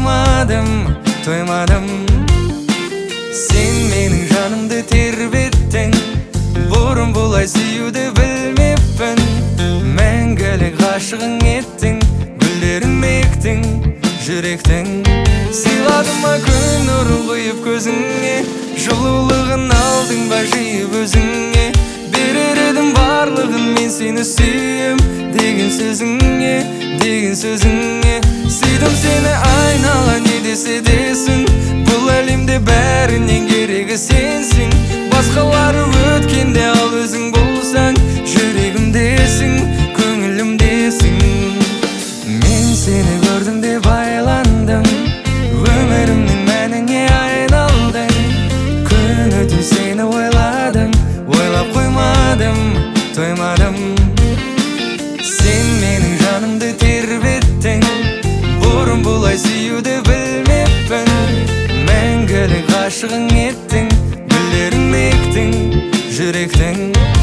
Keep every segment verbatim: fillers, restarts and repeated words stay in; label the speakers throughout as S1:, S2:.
S1: қоймадым, тоймадым. Сен менің жанымды тербеттің, бұрын бұлай сүюді білмеппін. Мәңгілік ғашығың еттің, гүлдерін ектің, жүректің. Сыйладым ба күн нұрын құйып көзіңе, жылулығын алдың ба жиып өзіңе. Берер едім барлығын мен сені сүйем деген сөзіңе, деген сөзіңе. Сүйдім сені айнала не десе десін, бұл әлемде бәрінен керегі сенсің. Басқалары өткенде ал өзің болсаң, жүрегімдесің, көңілімдесің. Мен сені көрдім де байландым, өмірімнің мәніне айналдың. Күні түн сені ойладым, ойлап қоймадым, тоймадым. Сен менің жанымды тербеттің, бұрын бұлай сүюді білмеппін. Мәңгілік ғашығың еттің, гүлдерін ектің, жүректің.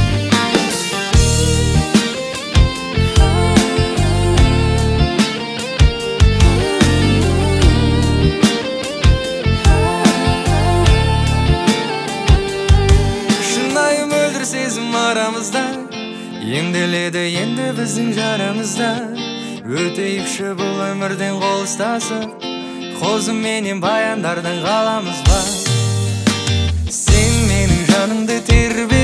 S1: Шынайым өлдір сезім арамызда, емделеді енді біздің жарамызда. Өтейікші бұл өмірден қол ұстасып, қозыменен баяндардың қаламыз ба. Сен менің жанымды тербе